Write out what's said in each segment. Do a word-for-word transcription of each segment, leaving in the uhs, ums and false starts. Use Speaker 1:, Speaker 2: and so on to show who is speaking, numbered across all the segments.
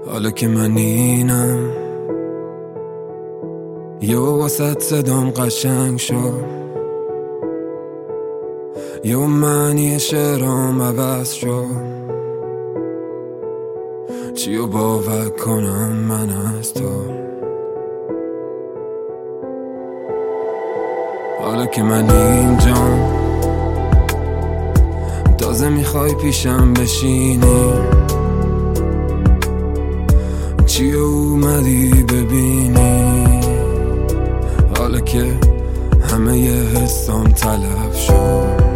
Speaker 1: حالا که من اینم یه واسط صدام قشنگ شد، یه معنی شعرام عوض شد. چیو باور کنم من از تو؟ حالا که من اینجام تازه میخوای پیشم بشینی، چیو اومدی ببینی؟ حالا که همه ی حسام تلف شد،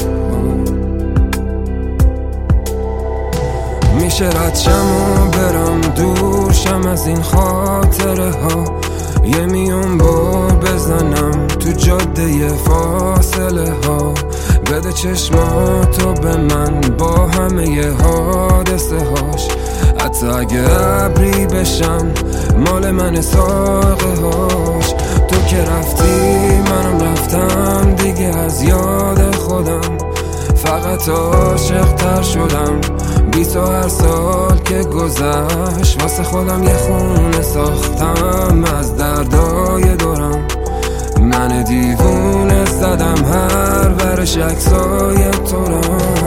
Speaker 1: میشه رد شم و برم دورشم از این خاطره ها، یه میون بار بزنم تو جاده فاصله ها. بده چشماتو به من با همه ی حادثه هاش، حتی اگه ابری بشن مال من ساقه هاش. تو که رفتی منم رفتم دیگه از یاد خودم، فقط عاشق تر شدم بی تو. هر سال که گذشت واسه خودم یه خونه ساختم از دردای دورم. من دیوونه زدم هر ورش عکسای تو را.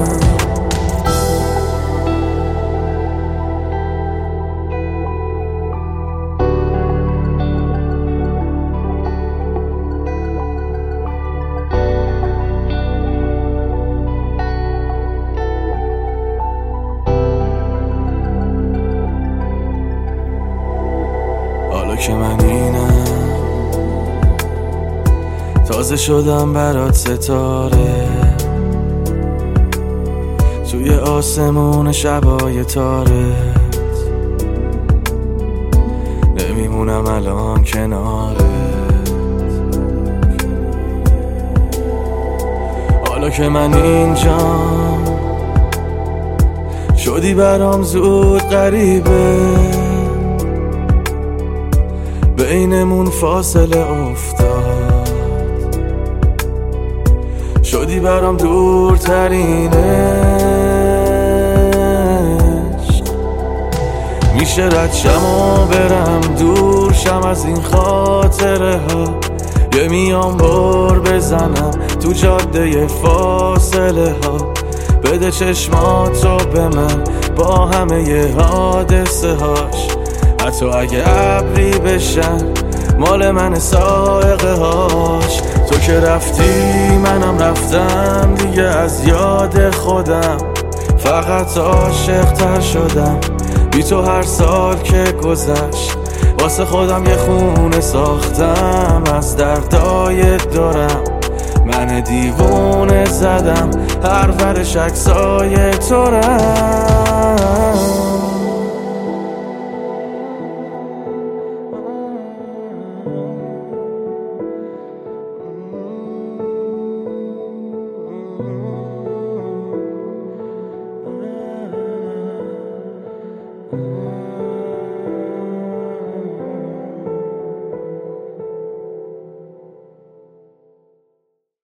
Speaker 1: حالا که من اینم تازه شدم برات ستاره، توی آسمون شبای تارت نمیمونم الان کنارت. حالا که من اینجام شدی برام زود غریبه، بینمون فاصله افتاد، شدی برام دورترین عشق. میشه رد شم و برم دورشم از این خاطره ها، یه میام بار بزنم تو جاده فاصله ها. بده چشماتو به من با همه ی حادثه هاش، حتی اگه ابری بشن مال من سائقه هاش. تو که رفتی منم رفتم دیگه از یاد خودم، فقط عاشق تر شدم بی تو. هر سال که گذشت واسه خودم یه خونه ساختم از دردای دورم. من دیوونه زدم هر ورش عکسای تو را.